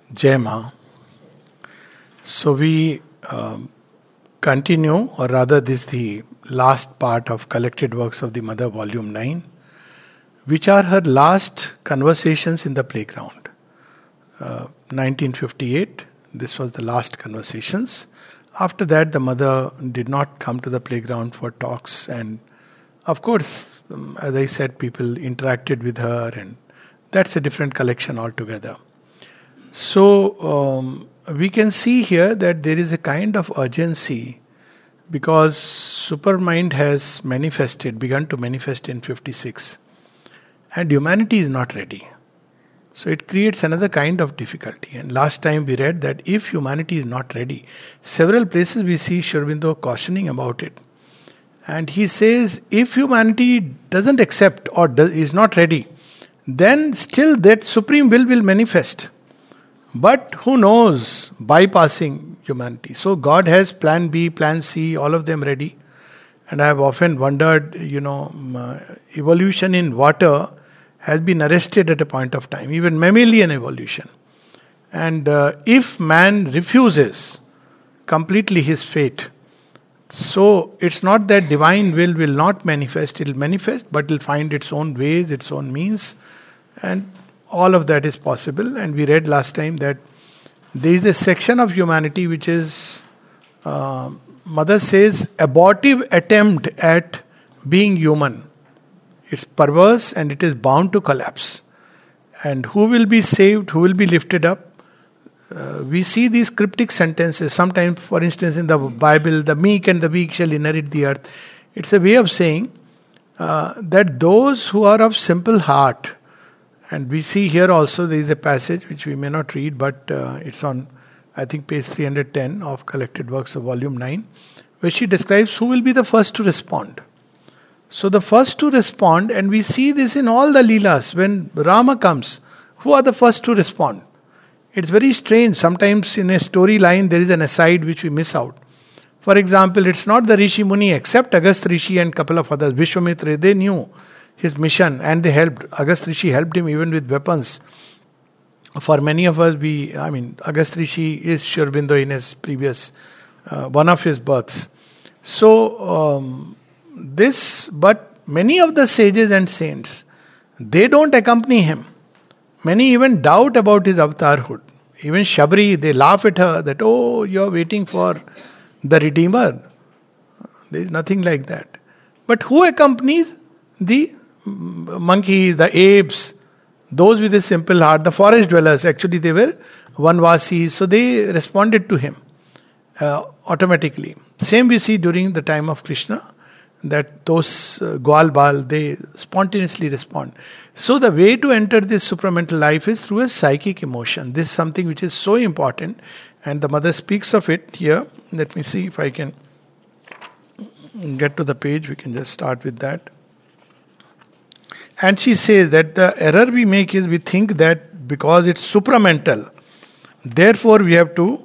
Jai Ma. So we continue, or rather, this is the last part of Collected Works of the Mother, Volume 9, which are her last conversations in the playground. 1958, this was the last conversations. After that, the mother did not come to the playground for talks, and of course, as I said, people interacted with her, and that's a different collection altogether. So, we can see here that there is a kind of urgency because supermind has begun to manifest in 56, and humanity is not ready. So it creates another kind of difficulty. And last time we read that if humanity is not ready, several places we see Sri Aurobindo cautioning about it. And he says, if humanity doesn't accept or is not ready, then still that supreme will manifest. But who knows, bypassing humanity. So God has plan B, plan C, all of them ready. And I have often wondered, evolution in water has been arrested at a point of time, even mammalian evolution. And if man refuses completely his fate, so it's not that divine will not manifest, it will manifest, but it will find its own ways, its own means, and all of that is possible. And we read last time that there is a section of humanity which is, Mother says, abortive attempt at being human. It's perverse and it is bound to collapse. And who will be saved? Who will be lifted up? We see these cryptic sentences. Sometimes, for instance, in the Bible, the meek and the weak shall inherit the earth. It's a way of saying that those who are of simple heart, and we see here also there is a passage which we may not read, but it's on, I think, page 310 of Collected Works of Volume 9, where she describes who will be the first to respond. So the first to respond, and we see this in all the Leelas, when Rama comes, who are the first to respond? It's very strange. Sometimes in a storyline there is an aside which we miss out. For example, it's not the Rishi Muni except Agastya Rishi and couple of others. Vishwamitra, they knew his mission and they helped. Agastya Rishi helped him even with weapons. For many of us, Agastya Rishi is Sri Aurobindo in his previous, one of his births. So, but many of the sages and saints, they don't accompany him. Many even doubt about his avatarhood. Even Shabri, they laugh at her that, oh, you're waiting for the Redeemer. There is nothing like that. But who accompanies? The monkeys, the apes, those with a simple heart, the forest dwellers. Actually, they were Vanvasis, so they responded to him automatically. Same we see during the time of Krishna, that those Gwal Bal, they spontaneously respond. So the way to enter this supramental life is through a psychic emotion. This is something which is so important, and the mother speaks of it here. Let me see if I can get to the page. We can just start with that. And she says that the error we make is we think that because it's supramental, therefore we have to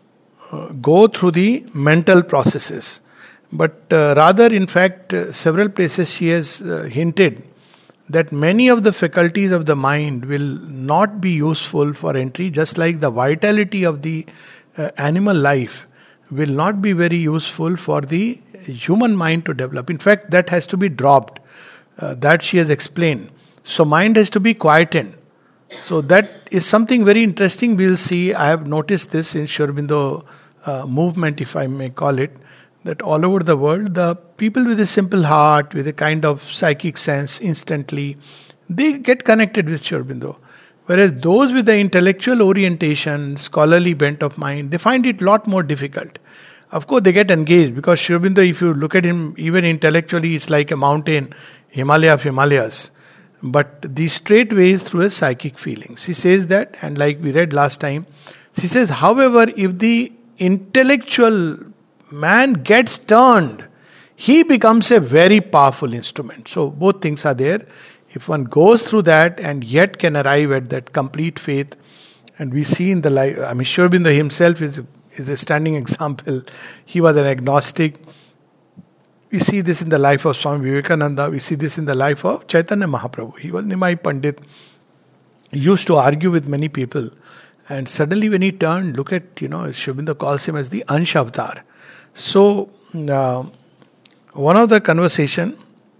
go through the mental processes. But rather, in fact, several places she has hinted that many of the faculties of the mind will not be useful for entry, just like the vitality of the animal life will not be very useful for the human mind to develop. In fact, that has to be dropped. That she has explained. So mind has to be quietened. So that is something very interesting we'll see. I have noticed this in Sri Aurobindo movement, if I may call it, that all over the world, the people with a simple heart, with a kind of psychic sense, instantly, they get connected with Sri Aurobindo. Whereas those with the intellectual orientation, scholarly bent of mind, they find it a lot more difficult. Of course, they get engaged because Sri Aurobindo, if you look at him, even intellectually, it's like a mountain, Himalaya of Himalayas. But the straight way is through a psychic feeling. She says that, and like we read last time, she says, however, if the intellectual man gets turned, he becomes a very powerful instrument. So both things are there. If one goes through that and yet can arrive at that complete faith, and we see in the life, Sri Aurobindo himself is a standing example. He was an agnostic. We see this in the life of Swami Vivekananda. We see this in the life of Chaitanya Mahaprabhu. He was Nimai Pandit. He used to argue with many people And suddenly when he turned, look at, Sri Aurobindo calls him as the Ansh Avatar. So, one of the conversation,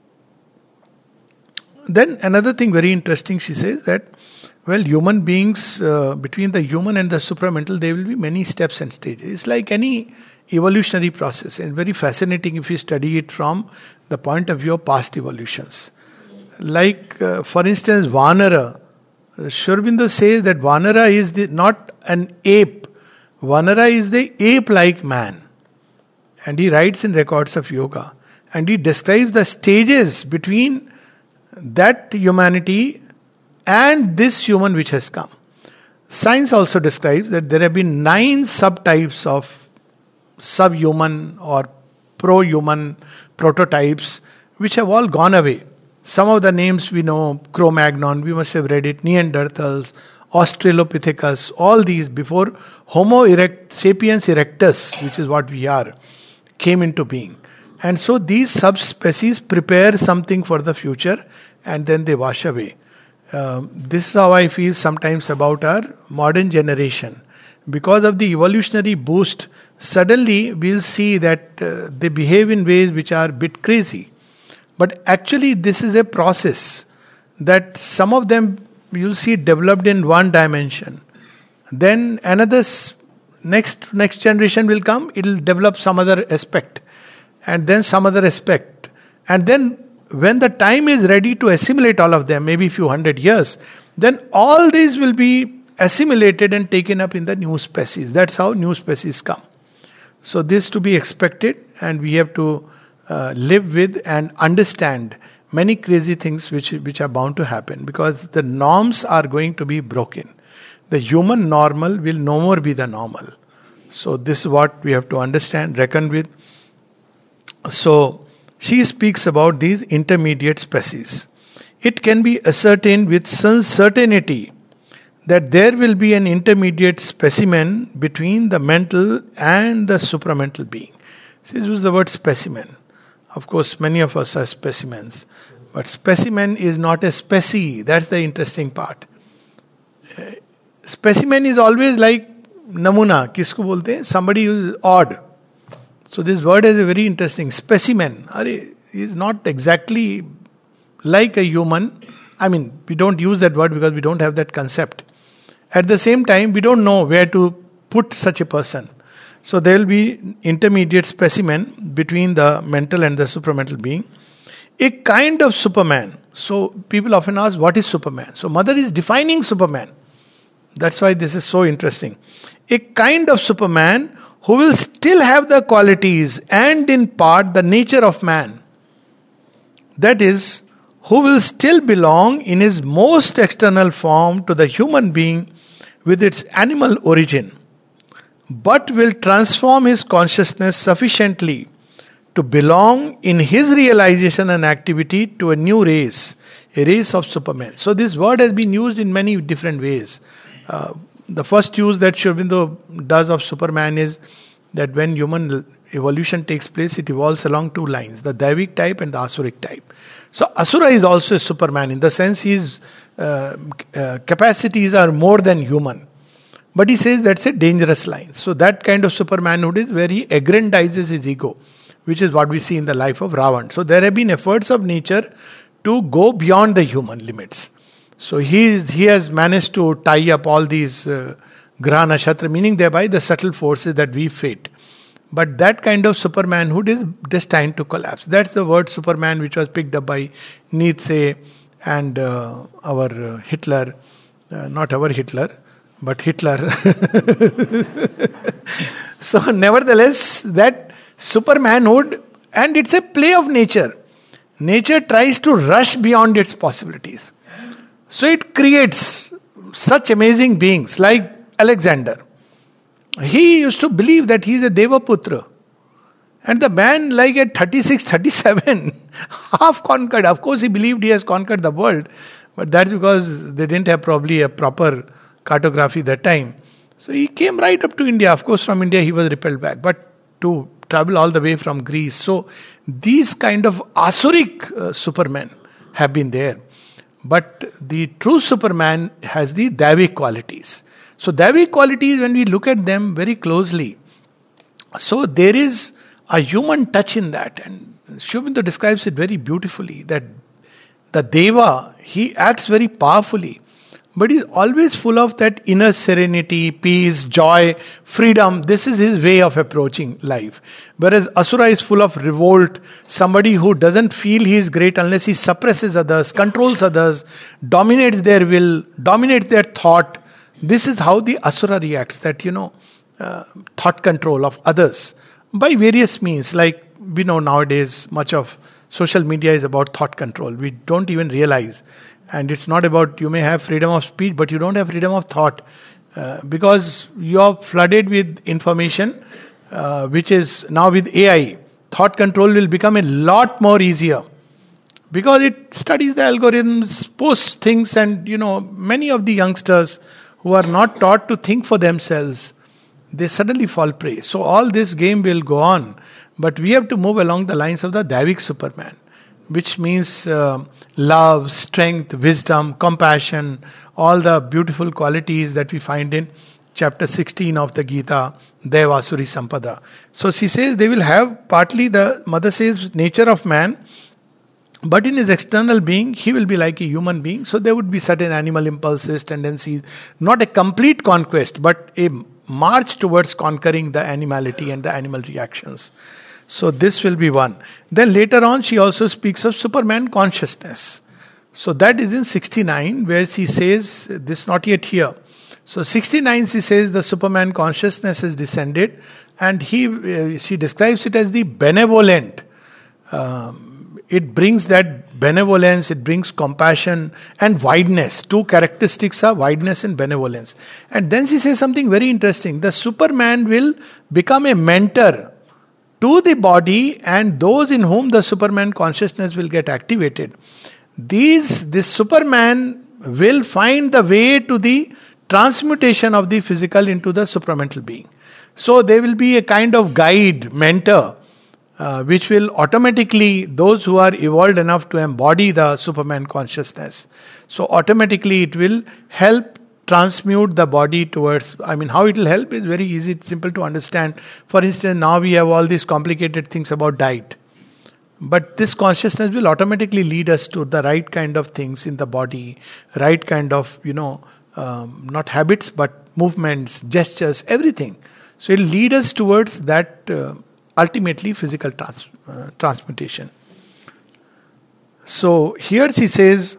then another thing very interesting, she says that, well, human beings, between the human and the supramental, there will be many steps and stages. It's like any evolutionary process, and very fascinating if you study it from the point of view of past evolutions. Like, for instance, Vanara. Sri Aurobindo says that Vanara is not an ape. Vanara is the ape-like man. And he writes in Records of Yoga. And he describes the stages between that humanity and this human which has come. Science also describes that there have been 9 subtypes of subhuman or pro-human prototypes which have all gone away. Some of the names we know, Cro-Magnon, we must have read it, Neanderthals, Australopithecus, all these before Sapiens erectus, which is what we are, came into being. And so these subspecies prepare something for the future and then they wash away. This is how I feel sometimes about our modern generation. Because of the evolutionary boost, suddenly we'll see that they behave in ways which are a bit crazy. But actually this is a process that some of them you'll see developed in one dimension. Then another next generation will come, it'll develop some other aspect. And then some other aspect. And then when the time is ready to assimilate all of them, maybe a few hundred years, then all these will be assimilated and taken up in the new species. That's how new species come. So this to be expected, and we have to live with and understand many crazy things which are bound to happen, because the norms are going to be broken. The human normal will no more be the normal. So this is what we have to understand, reckon with. So she speaks about these intermediate species. It can be ascertained with some certainty that there will be an intermediate specimen between the mental and the supramental being. She uses the word specimen. Of course, many of us are specimens. But specimen is not a specie. That's the interesting part. Specimen is always like namuna. Kisko bolte hain? Somebody who is odd. So this word is a very interesting. Specimen. Is not exactly like a human. I mean, we don't use that word because we don't have that concept. At the same time, we don't know where to put such a person. So there will be intermediate specimen between the mental and the supramental being. A kind of Superman. So people often ask, what is Superman? So Mother is defining Superman. That's why this is so interesting. A kind of Superman who will still have the qualities and in part the nature of man. That is, who will still belong in his most external form to the human being with its animal origin, but will transform his consciousness sufficiently to belong in his realization and activity to a new race, a race of Supermen. So this word has been used in many different ways. The first use that Sri Aurobindo does of Superman is that when human evolution takes place, it evolves along 2 lines, the Daivik type and the Asuric type. So Asura is also a Superman in the sense his capacities are more than human. But he says that's a dangerous line. So that kind of supermanhood is where he aggrandizes his ego, which is what we see in the life of Ravan. So there have been efforts of nature to go beyond the human limits. So he has managed to tie up all these Graha Nakshatra, meaning thereby the subtle forces that we fate. But that kind of supermanhood is destined to collapse. That's the word Superman which was picked up by Nietzsche and our Hitler, not our Hitler, but Hitler. So nevertheless, that supermanhood, and it's a play of nature. Nature tries to rush beyond its possibilities. So it creates such amazing beings like Alexander. He used to believe that he is a Devaputra. And the man, like at 36, 37, half conquered. Of course, he believed he has conquered the world. But that's because they didn't have probably a proper cartography that time. So he came right up to India. Of course, from India he was repelled back. But to travel all the way from Greece. So these kind of Asuric supermen have been there. But the true Superman has the Davic qualities. So Davic qualities, when we look at them very closely, so there is a human touch in that. And Sri Aurobindo describes it very beautifully, that the Deva, he acts very powerfully, but he's always full of that inner serenity, peace, joy, freedom. This is his way of approaching life. Whereas Asura is full of revolt, somebody who doesn't feel he is great unless he suppresses others, controls others, dominates their will, dominates their thought. This is how the Asura reacts, that, thought control of others by various means. Like we know nowadays, much of social media is about thought control. We don't even realize. And it's not about, you may have freedom of speech, but you don't have freedom of thought. Because you're flooded with information, which is now with AI. Thought control will become a lot more easier. Because it studies the algorithms, posts things, and many of the youngsters who are not taught to think for themselves, they suddenly fall prey. So all this game will go on. But we have to move along the lines of the Davic Superman, which means love, strength, wisdom, compassion, all the beautiful qualities that we find in chapter 16 of the Gita, Devasuri Sampada. So she says they will have partly, the mother says, nature of man, but in his external being, he will be like a human being. So there would be certain animal impulses, tendencies, not a complete conquest, but a march towards conquering the animality and the animal reactions. So this will be one. Then later on, she also speaks of Superman consciousness. So that is in 69, where she says, this not yet here. So 69, she says the Superman consciousness has descended, and she describes it as the benevolent. It brings that benevolence, it brings compassion and wideness. Two characteristics are wideness and benevolence. And then she says something very interesting. The Superman will become a mentor to the body and those in whom the Superman consciousness will get activated. This Superman will find the way to the transmutation of the physical into the supramental being. So there will be a kind of guide, mentor, which will automatically, those who are evolved enough to embody the Superman consciousness, so automatically it will help transmute the body towards, how it will help is very easy, simple to understand. For instance, now we have all these complicated things about diet. But this consciousness will automatically lead us to the right kind of things in the body, right kind of, not habits, but movements, gestures, everything. So it will lead us towards that ultimately physical transmutation. So here she says,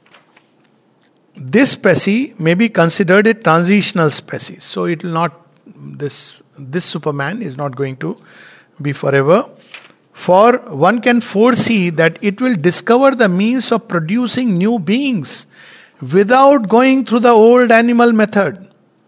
this specie may be considered a transitional species. So it will not, this Superman is not going to be forever. For one can foresee that it will discover the means of producing new beings without going through the old animal method.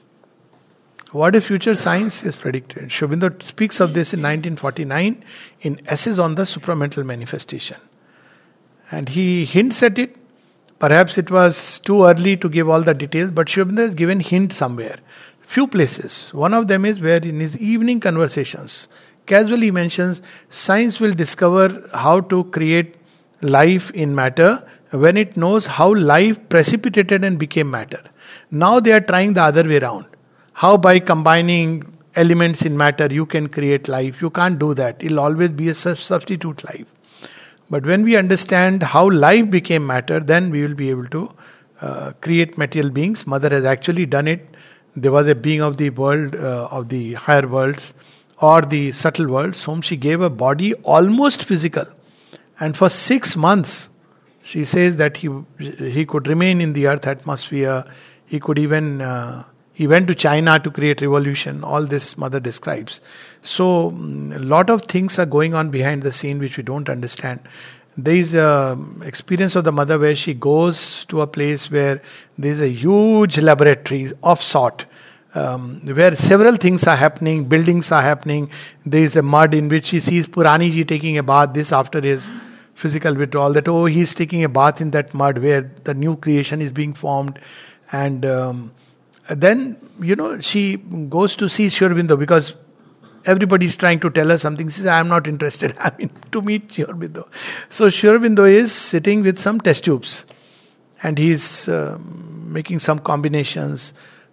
What if future science is predicted? Sri Aurobindo speaks of this in 1949 in Essays on the Supramental Manifestation. And he hints at it. Perhaps it was too early to give all the details, but Sri Aurobindo has given hints somewhere. Few places. One of them is where in his evening conversations, casually mentions science will discover how to create life in matter when it knows how life precipitated and became matter. Now they are trying the other way around. How by combining elements in matter you can create life. You can't do that. It will always be a substitute life. But when we understand how life became matter, then we will be able to create material beings. Mother has actually done it. There was a being of the world, of the higher worlds, or the subtle worlds, whom she gave a body almost physical. And for 6 months, she says that he could remain in the earth atmosphere. He could even, he went to China to create revolution. All this mother describes. So, a lot of things are going on behind the scene which we don't understand. There is an experience of the mother where she goes to a place where there is a huge laboratory of sort. Where several things are happening, buildings are happening. There is a mud in which she sees Purani ji taking a bath, this after his physical withdrawal, that he's taking a bath in that mud where the new creation is being formed. And then, she goes to see Sri Aurobindo because everybody is trying to tell her something. She says, I am not interested, to meet Sri Aurobindo. So Sri Aurobindo is sitting with some test tubes and he's making some combinations.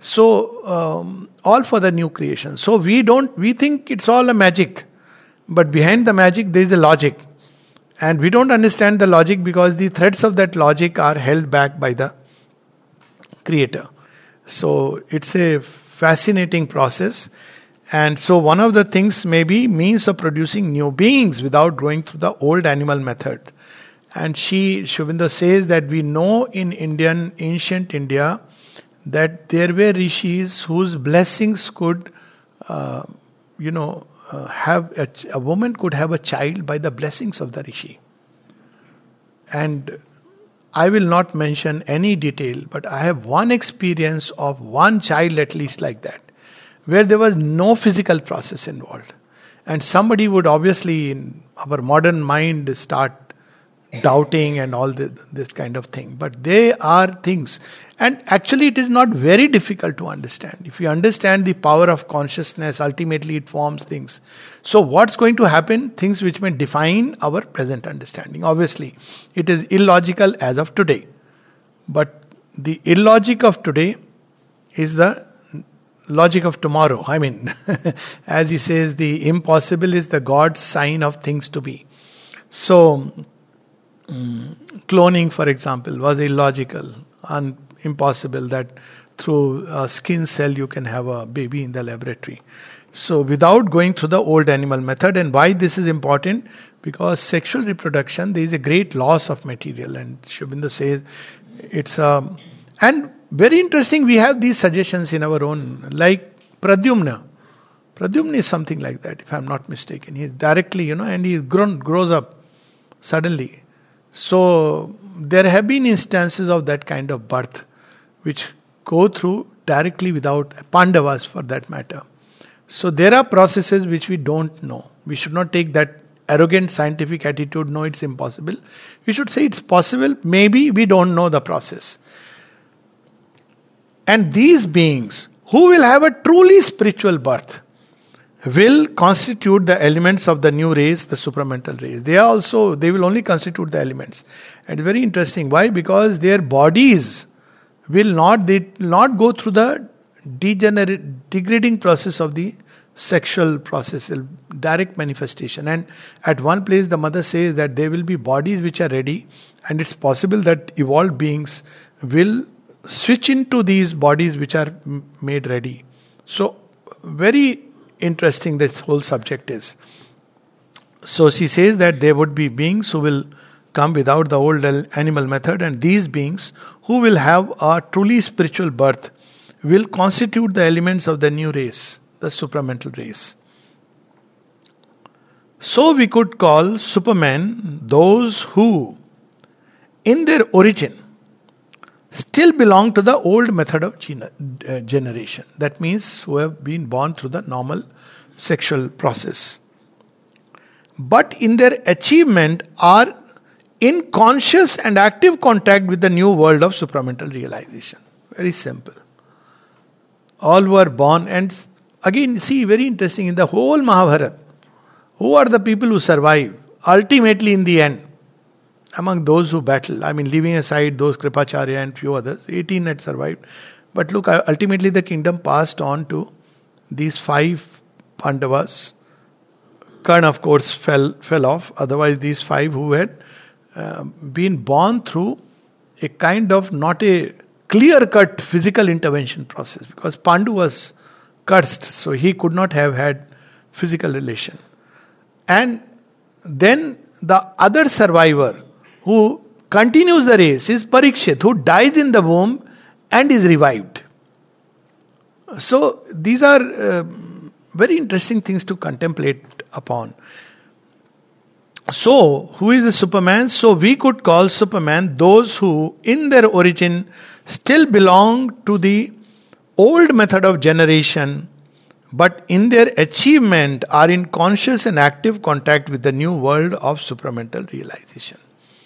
So, all for the new creation. So we think it's all a magic. But behind the magic, there is a logic. And we don't understand the logic because the threads of that logic are held back by the Creator. So it's a fascinating process. And so one of the things may be means of producing new beings without going through the old animal method. And Sri Aurobindo says that we know in ancient India, that there were rishis whose blessings could, have a woman could have a child by the blessings of the rishi. And I will not mention any detail, but I have one experience of one child at least like that, where there was no physical process involved. And somebody would obviously, in our modern mind, start doubting and all this kind of thing. But they are things. And actually it is not very difficult to understand. If you understand the power of consciousness, ultimately it forms things. So what's going to happen? Things which may define our present understanding. Obviously, it is illogical as of today. But the illogic of today is the logic of tomorrow. I mean, as he says, the impossible is the God's sign of things to be. So, cloning, for example, was illogical and impossible that through a skin cell you can have a baby in the laboratory. So without going through the old animal method. And why this is important? Because sexual reproduction, there is a great loss of material. And Sri Aurobindo says it's and very interesting, we have these suggestions in our own, like Pradyumna. Pradyumna is something like that, if I'm not mistaken. He is directly, and he grows up suddenly. So there have been instances of that kind of birth which go through directly without Pandavas for that matter. So there are processes which we don't know. We should not take that arrogant scientific attitude, no, it's impossible. We should say it's possible, maybe we don't know the process. And these beings who will have a truly spiritual birth will constitute the elements of the new race, the supramental race. They will only constitute the elements. And very interesting. Why? Because their bodies will not go through the degrading process of the sexual process, direct manifestation. And at one place the mother says that there will be bodies which are ready, and it's possible that evolved beings will switch into these bodies which are made ready. So very interesting this whole subject is. So she says that there would be beings who will come without the old animal method, and these beings who will have a truly spiritual birth will constitute the elements of the new race, the supramental race. So we could call Superman those who, in their origin, still belong to the old method of generation. That means who have been born through the normal sexual process. But in their achievement are in conscious and active contact with the new world of supramental realization. Very simple. All were born, and again, see, very interesting, in the whole Mahabharata, who are the people who survive? Ultimately, in the end, among those who battle, leaving aside those Kripacharya and few others, 18 had survived. But look, ultimately the kingdom passed on to these 5 Pandavas. Karna, of course, fell off. Otherwise, these 5 who had been born through a kind of not a clear-cut physical intervention process, because Pandu was cursed, so he could not have had physical relation. And then the other survivor who continues the race is Parikshit, who dies in the womb and is revived. So these are very interesting things to contemplate upon. So, who is the Superman? So we could call Superman those who, in their origin, still belong to the old method of generation, but in their achievement are in conscious and active contact with the new world of supramental realization.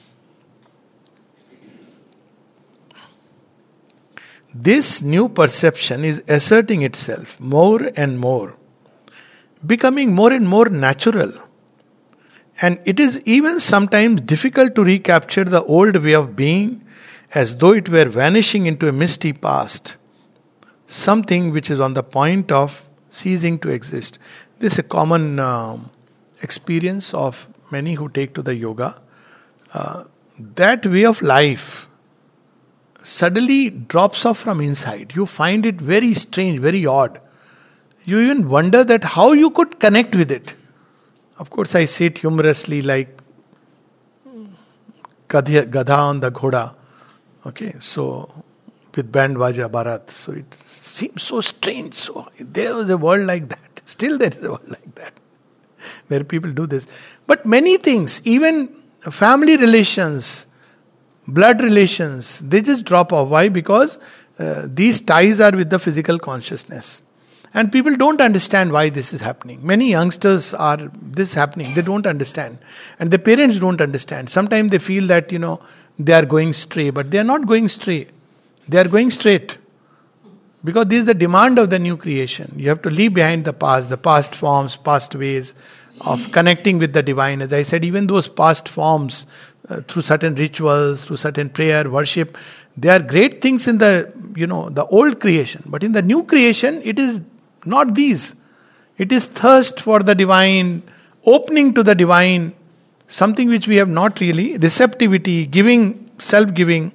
This new perception is asserting itself more and more, becoming more and more natural. And it is even sometimes difficult to recapture the old way of being, as though it were vanishing into a misty past. something which is on the point of ceasing to exist. This is a common experience of many who take to the yoga. That way of life suddenly drops off from inside. You find it very strange, very odd. You even wonder that how you could connect with it. Of course, I say it humorously, like Gadha on the Ghoda. Okay, so with band Vaja Bharat. So it seems so strange. So there was a world like that. Still there is a world like that, where people do this. But many things, even family relations, blood relations, they just drop off. Why? Because these ties are with the physical consciousness. And people don't understand why this is happening. Many youngsters are this happening. They don't understand. And the parents don't understand. Sometimes they feel that, they are going stray. But they are not going stray. They are going straight. Because this is the demand of the new creation. You have to leave behind the past forms, past ways of connecting with the divine. As I said, even those past forms, through certain rituals, through certain prayer, worship, they are great things in the old creation. But in the new creation, it is not these. It is thirst for the divine, opening to the divine, something which we have not really, receptivity, giving, self-giving.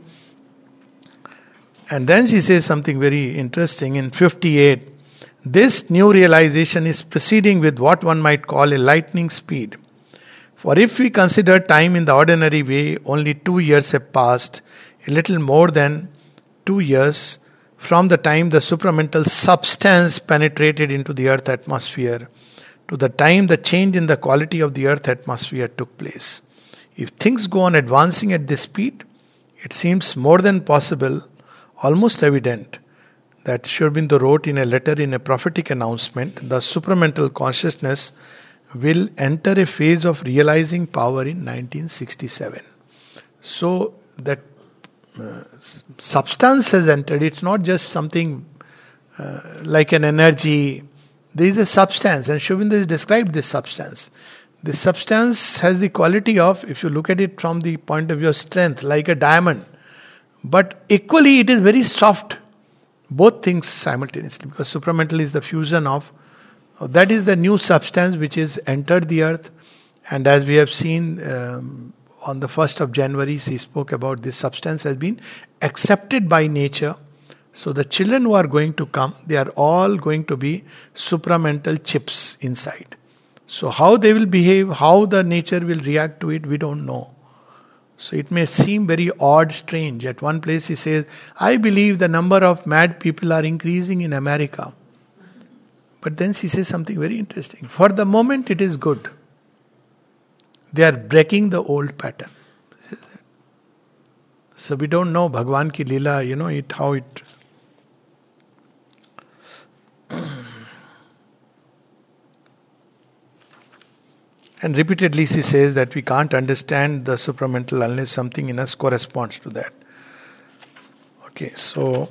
And then she says something very interesting in 58. This new realization is proceeding with what one might call a lightning speed. For if we consider time in the ordinary way, only 2 years have passed, a little more than 2 years, from the time the supramental substance penetrated into the earth atmosphere to the time the change in the quality of the earth atmosphere took place. If things go on advancing at this speed, it seems more than possible, almost evident, that Sri Aurobindo wrote in a letter in a prophetic announcement, the supramental consciousness will enter a phase of realizing power in 1967. So that substance has entered. It's not just something like an energy. There is a substance, and Sri Aurobindo has described this substance. This substance has the quality of, if you look at it from the point of view of strength, like a diamond. But equally it is very soft. Both things simultaneously, because supramental is the fusion of, that is the new substance which is entered the earth. And as we have seen on the 1st of January, she spoke about this substance has been accepted by nature. So the children who are going to come, they are all going to be supramental chips inside. So how they will behave, how the nature will react to it, we don't know. So it may seem very odd, strange. At one place he says, I believe the number of mad people are increasing in America. But then she says something very interesting. For the moment it is good. They are breaking the old pattern. So we don't know Bhagwan ki Leela, how it... And repeatedly she says that we can't understand the supramental unless something in us corresponds to that. Okay, so...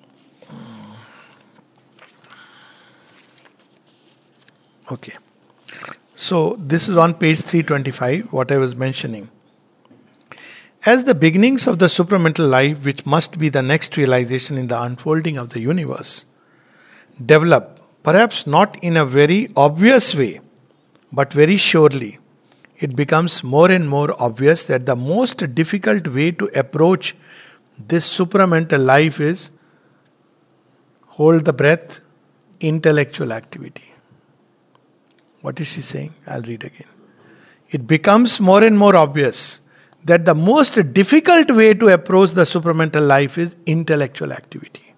Okay. So this is on page 325, what I was mentioning. As the beginnings of the supramental life, which must be the next realization in the unfolding of the universe, develop, perhaps not in a very obvious way, but very surely, it becomes more and more obvious that the most difficult way to approach this supramental life is, hold the breath, intellectual activity. What is she saying? I'll read again. It becomes more and more obvious that the most difficult way to approach the supramental life is intellectual activity.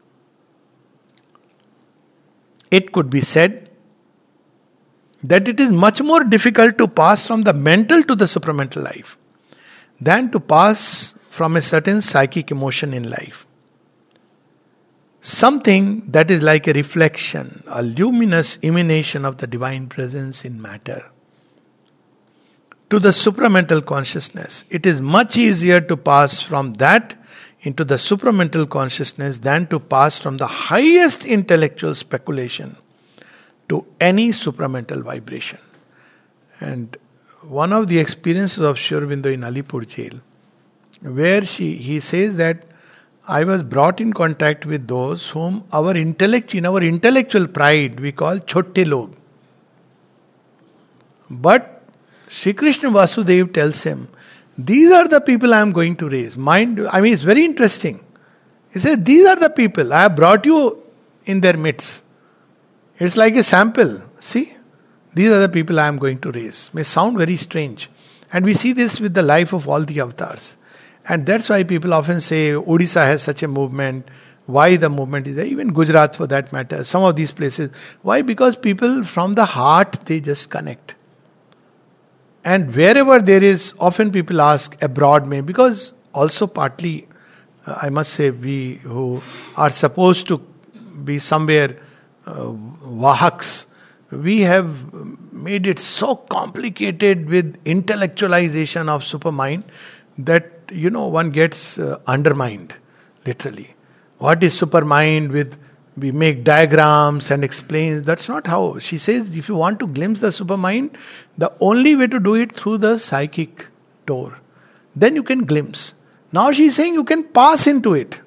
It could be said that it is much more difficult to pass from the mental to the supramental life than to pass from a certain psychic emotion in life. Something that is like a reflection, a luminous emanation of the divine presence in matter. To the supramental consciousness, it is much easier to pass from that into the supramental consciousness than to pass from the highest intellectual speculation to any supramental vibration. And one of the experiences of Sri Aurobindo in Alipur jail, where he says that I was brought in contact with those whom in our intellectual pride, we call chotte log. But Sri Krishna Vasudev tells him, these are the people I am going to raise. It's very interesting. He says, these are the people. I have brought you in their midst. It's like a sample. See? These are the people I am going to raise. May sound very strange. And we see this with the life of all the avatars. And that's why people often say, Odisha has such a movement. Why the movement is there? Even Gujarat for that matter. Some of these places. Why? Because people from the heart, they just connect. And wherever there is, often people ask abroad may, because also partly, I must say, we who are supposed to be somewhere Vahaks, we have made it so complicated with intellectualization of supermind that, one gets undermined, literally. What is supermind? We make diagrams and explains. That's not how. She says, if you want to glimpse the supermind, the only way to do it through the psychic door. Then you can glimpse. Now she is saying you can pass into it.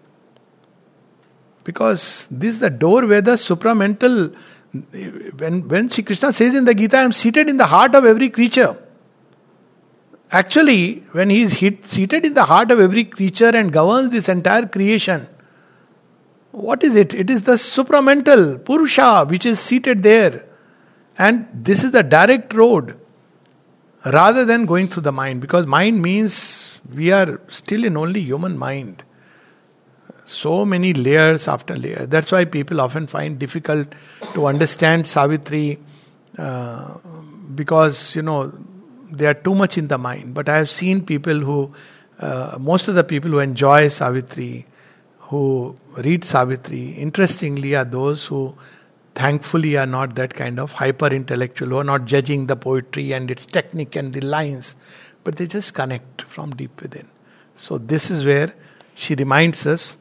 Because this is the door where the supramental, when Sri Krishna says in the Gita, I am seated in the heart of every creature. Actually, when he is seated in the heart of every creature and governs this entire creation, what is it? It is the supramental Purusha which is seated there. And this is the direct road rather than going through the mind. Because mind means we are still in only human mind. So many layers after layers. That's why people often find difficult to understand Savitri because, they are too much in the mind. But I have seen people who, most of the people who enjoy Savitri, who read Savitri, interestingly are those who thankfully are not that kind of hyper-intellectual, who are not judging the poetry and its technique and the lines, but they just connect from deep within. So this is where she reminds us,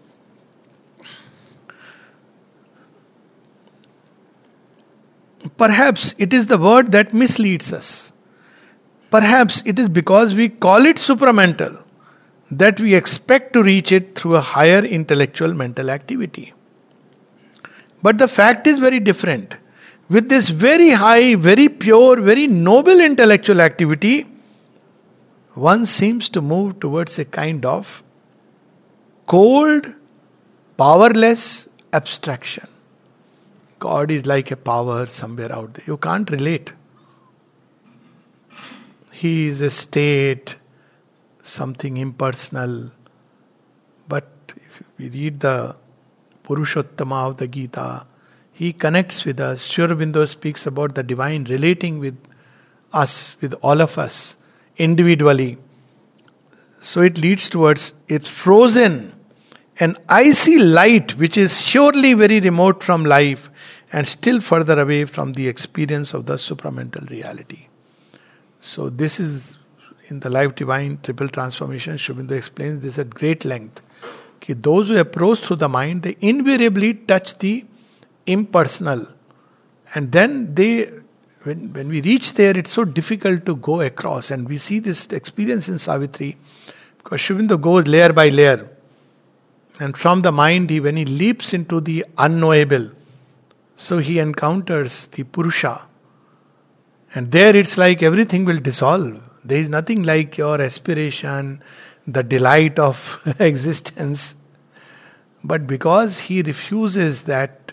perhaps it is the word that misleads us. Perhaps it is because we call it supramental that we expect to reach it through a higher intellectual mental activity. But the fact is very different. With this very high, very pure, very noble intellectual activity, one seems to move towards a kind of cold, powerless abstraction. God is like a power somewhere out there. You can't relate. He is a state, something impersonal. But if we read the Purushottama of the Gita, he connects with us. Sri Aurobindo speaks about the divine relating with us, with all of us, individually. So it leads towards, it's frozen, an icy light which is surely very remote from life and still further away from the experience of the supramental reality. So this is in the Life Divine Triple Transformation. Sri Aurobindo explains this at great length. That those who approach through the mind, they invariably touch the impersonal. And then when we reach there, it's so difficult to go across. And we see this experience in Savitri, because Sri Aurobindo goes layer by layer. And from the mind, when he leaps into the unknowable, so he encounters the Purusha. And there it's like everything will dissolve. There is nothing like your aspiration, the delight of existence. But because he refuses that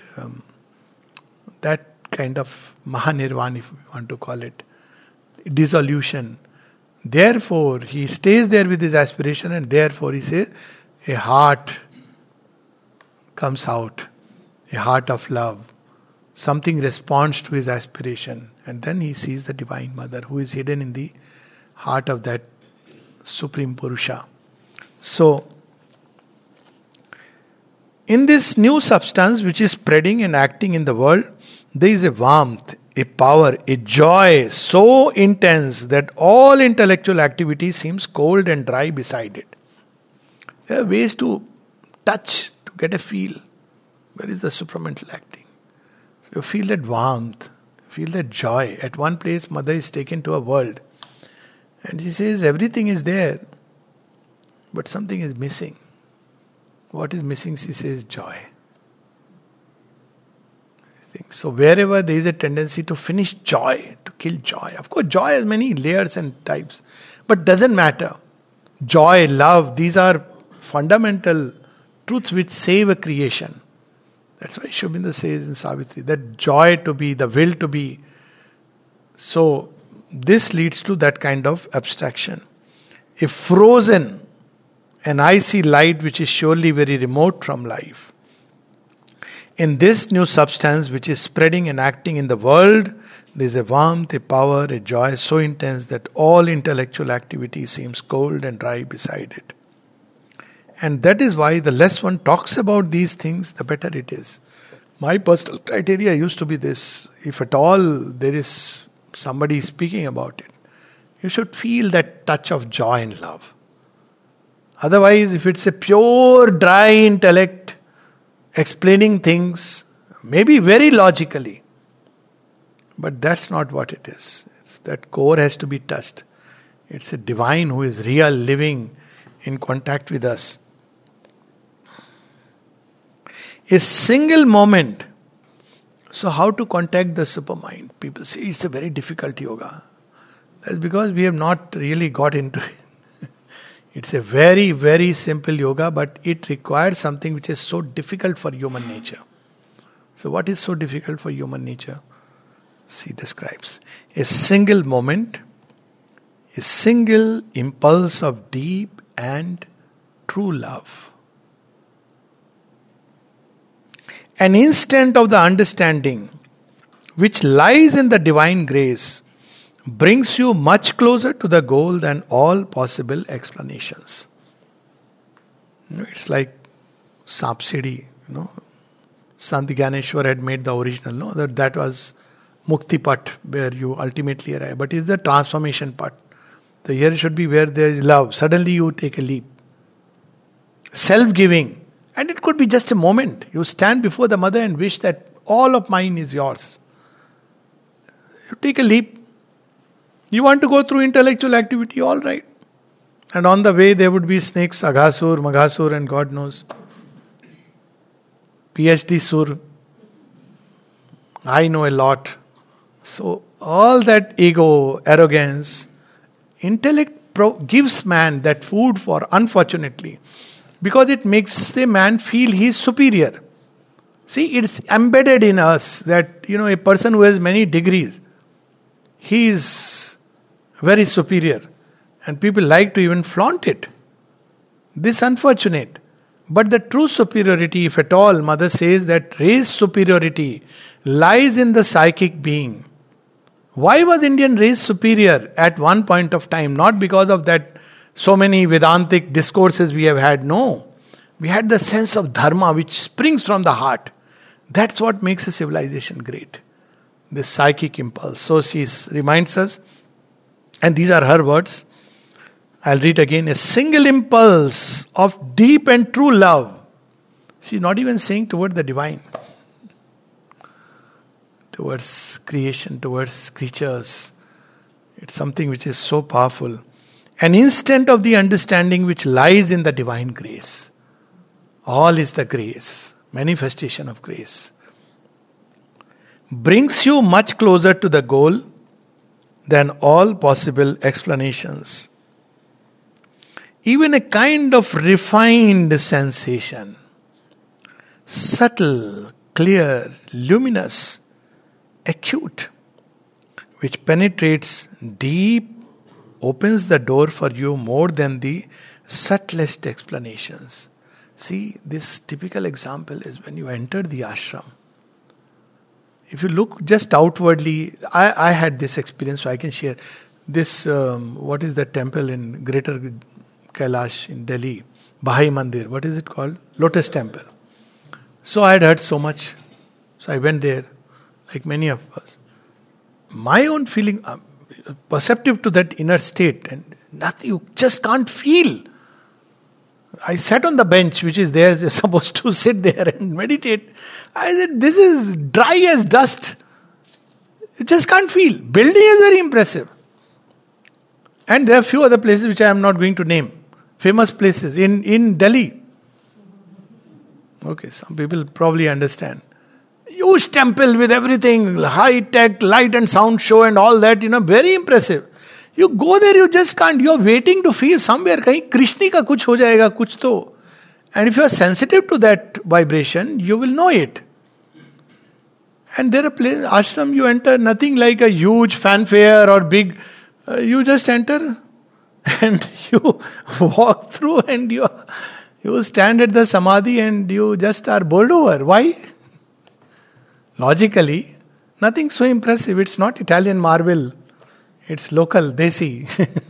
kind of Mahanirvan, if you want to call it, dissolution, therefore he stays there with his aspiration, and therefore he says, a heart comes out, a heart of love. Something responds to his aspiration, and then he sees the Divine Mother who is hidden in the heart of that Supreme Purusha. So, in this new substance which is spreading and acting in the world, there is a warmth, a power, a joy so intense that all intellectual activity seems cold and dry beside it. There are ways to touch, to get a feel. Where is the supramental acting? So you feel that warmth, feel that joy. At one place, Mother is taken to a world, and she says everything is there, but something is missing. What is missing, she says, joy. So wherever there is a tendency to finish joy, to kill joy. Of course, joy has many layers and types. But doesn't matter. Joy, love, these are fundamental truths which save a creation. That's why Sri Aurobindo says in Savitri, that joy to be, the will to be. So this leads to that kind of abstraction. If frozen, an icy light which is surely very remote from life. In this new substance which is spreading and acting in the world, there is a warmth, a power, a joy so intense that all intellectual activity seems cold and dry beside it. And that is why the less one talks about these things, the better it is. My personal criteria used to be this: if at all there is somebody speaking about it, you should feel that touch of joy and love. Otherwise, if it's a pure, dry intellect explaining things, maybe very logically, but that's not what it is. That core has to be touched. It's a divine who is real, living in contact with us. A single moment. So how to contact the supermind? People say it's a very difficult yoga. That's because we have not really got into it. It's a very, very simple yoga, but it requires something which is so difficult for human nature. So what is so difficult for human nature? She describes a single moment, a single impulse of deep and true love. An instant of the understanding which lies in the divine grace brings you much closer to the goal than all possible explanations. It's like Sapsidi, Sant Gyaneshwar had made the original, that was Mukti Pat, where you ultimately arrive. But it's the transformation part. So here should be where there is love. Suddenly you take a leap. Self-giving. And it could be just a moment. You stand before the mother and wish that all of mine is yours. You take a leap. You want to go through intellectual activity, all right. And on the way there would be snakes, Aghasur, Maghasur, and God knows. PhD Sur. I know a lot. So all that ego, arrogance, intellect gives man that food for, unfortunately, because it makes the man feel he is superior. See, it's embedded in us that, a person who has many degrees, he is very superior. And people like to even flaunt it. This unfortunate. But the true superiority, if at all, Mother says that race superiority lies in the psychic being. Why was Indian race superior at one point of time? Not because of that so many Vedantic discourses we have had. No. We had the sense of dharma which springs from the heart. That's what makes a civilization great. This psychic impulse. So she reminds us, and these are her words. I'll read again. A single impulse of deep and true love. She's not even saying toward the divine. Towards creation, towards creatures. It's something which is so powerful. An instant of the understanding which lies in the divine grace. All is the grace, manifestation of grace. Brings you much closer to the goal than all possible explanations. Even a kind of refined sensation, subtle, clear, luminous, acute, which penetrates deep, opens the door for you more than the subtlest explanations. See, this typical example is when you enter the ashram. If you look just outwardly, I had this experience, so I can share. This, what is the temple in Greater Kailash in Delhi? Bahai Mandir. What is it called? Lotus Temple. So I had heard so much. So I went there, like many of us. My own feeling, perceptive to that inner state, and nothing, you just can't feel. I sat on the bench, which is there, you're supposed to sit there and meditate. I said, this is dry as dust. You just can't feel. Building is very impressive. And there are few other places which I am not going to name. Famous places in Delhi. Okay, some people probably understand. Huge temple with everything, high tech, light and sound show and all that, very impressive. You go there, you just can't. You're waiting to feel somewhere, kahin Krishna ka kuch ho jayega, kuch to. And if you are sensitive to that vibration, you will know it. And there are places, ashram, you enter, nothing like a huge fanfare or big. You just enter and you walk through and you stand at the samadhi and you just are bowled over. Why? Logically, nothing so impressive. It's not Italian marble. It's local, desi.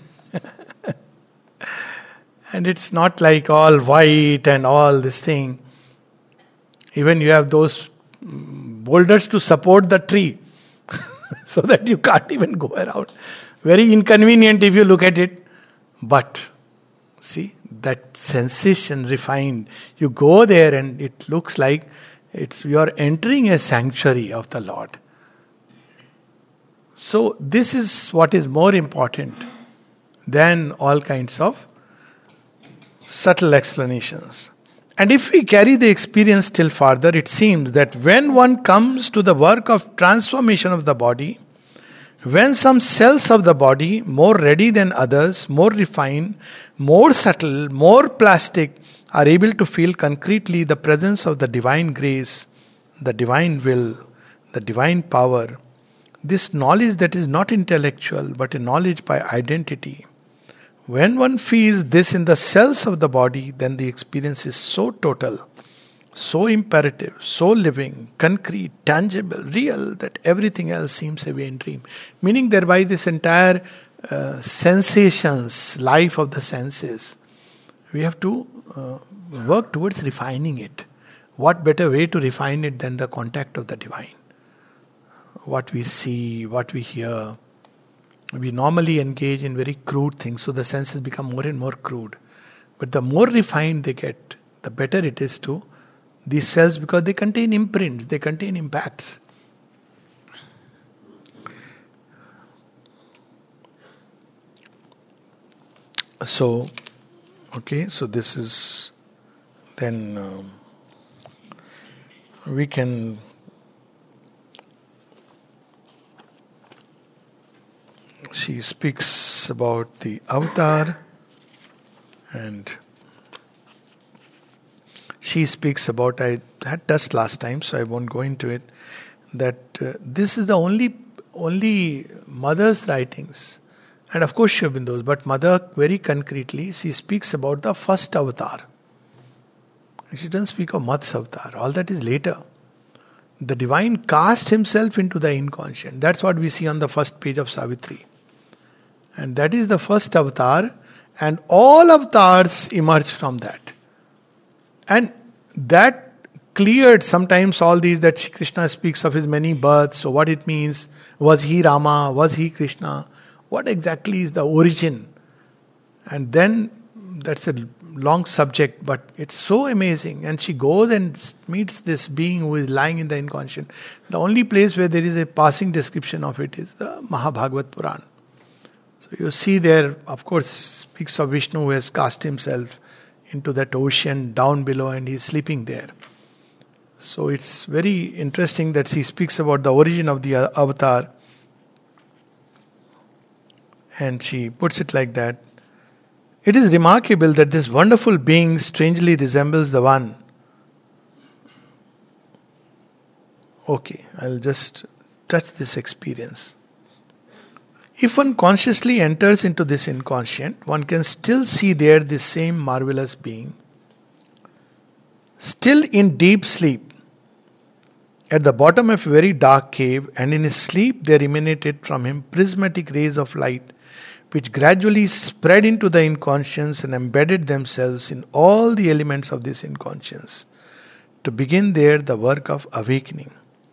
And it's not like all white and all this thing. Even you have those boulders to support the tree. So that you can't even go around. Very inconvenient if you look at it. But, see, that sensation refined. You go there and it looks like you are entering a sanctuary of the Lord. So this is what is more important than all kinds of subtle explanations. And if we carry the experience still farther, it seems that when one comes to the work of transformation of the body, when some cells of the body, more ready than others, more refined, more subtle, more plastic, are able to feel concretely the presence of the divine grace, the divine will, the divine power, this knowledge that is not intellectual but a knowledge by identity. When one feels this in the cells of the body, then the experience is so total, so imperative, so living, concrete, tangible, real, that everything else seems a vain dream. Meaning thereby this entire sensations, life of the senses, we have to work towards refining it. What better way to refine it than the contact of the divine? What we see, what we hear. We normally engage in very crude things, so the senses become more and more crude. But the more refined they get, the better it is to these cells, because they contain imprints, they contain impacts. So, okay, so this is then we can she speaks about the avatar, and she speaks about, I had touched last time so I won't go into it, that this is the only mother's writings. And of course Sri Aurobindo's, but mother very concretely, she speaks about the first avatar. She doesn't speak of Matsya avatar. All that is later. The divine cast himself into the inconscient. That's what we see on the first page of Savitri. And that is the first avatar. And all avatars emerge from that. And that cleared sometimes all these that Shri Krishna speaks of his many births. So what it means, was he Rama, was he Krishna? What exactly is the origin? And then that's a long subject, but it's so amazing. And she goes and meets this being who is lying in the inconscient. The only place where there is a passing description of it is the Mahabhagavat Puran. So you see there, of course, speaks of Vishnu who has cast himself into that ocean down below and he's sleeping there. So it's very interesting that she speaks about the origin of the avatar. And she puts it like that. It is remarkable that this wonderful being strangely resembles the one. Okay, I'll just touch this experience. If one consciously enters into this inconscient, one can still see there this same marvelous being. Still in deep sleep, at the bottom of a very dark cave, and in his sleep there emanated from him prismatic rays of light, which gradually spread into the inconscience and embedded themselves in all the elements of this inconscience, to begin there the work of awakening.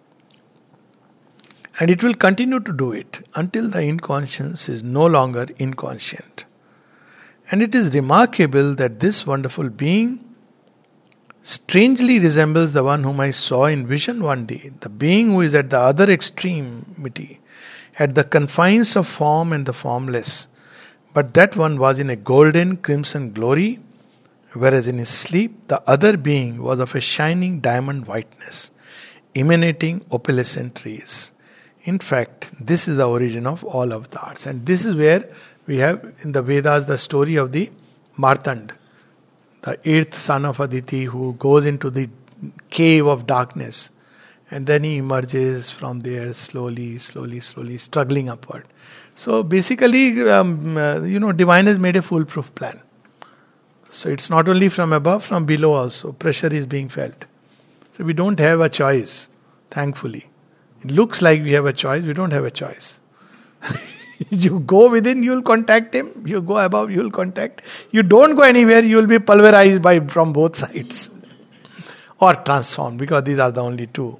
And it will continue to do it until the inconscience is no longer inconscient. And it is remarkable that this wonderful being strangely resembles the one whom I saw in vision one day, the being who is at the other extremity, at the confines of form and the formless. But that one was in a golden crimson glory, whereas in his sleep the other being was of a shining diamond whiteness, emanating opalescent rays. In fact, this is the origin of all avatars. And this is where we have in the Vedas the story of the Martand, the eighth son of Aditi, who goes into the cave of darkness. And then he emerges from there slowly, struggling upward. So basically, divine has made a foolproof plan. So it's not only from above, from below also. Pressure is being felt. So we don't have a choice, thankfully. It looks like we have a choice, we don't have a choice. You go within, you will contact him. You go above, you will contact. You don't go anywhere, you will be pulverized from both sides. Or transformed, because these are the only two.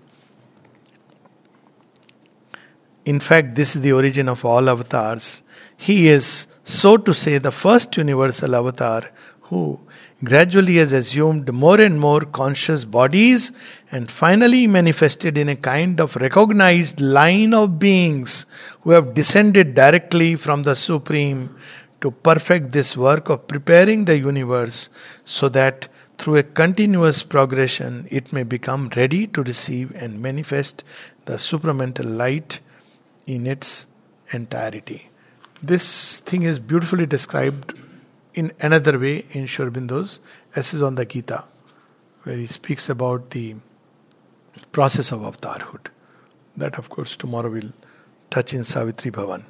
In fact, this is the origin of all avatars. He is, so to say, the first universal avatar who gradually has assumed more and more conscious bodies and finally manifested in a kind of recognized line of beings who have descended directly from the Supreme to perfect this work of preparing the universe so that through a continuous progression it may become ready to receive and manifest the supramental light in its entirety. This thing is beautifully described in another way in Sri Aurobindo's Essays on the Gita, where he speaks about the process of avatarhood. That, of course, tomorrow we'll touch in Savitri Bhavan.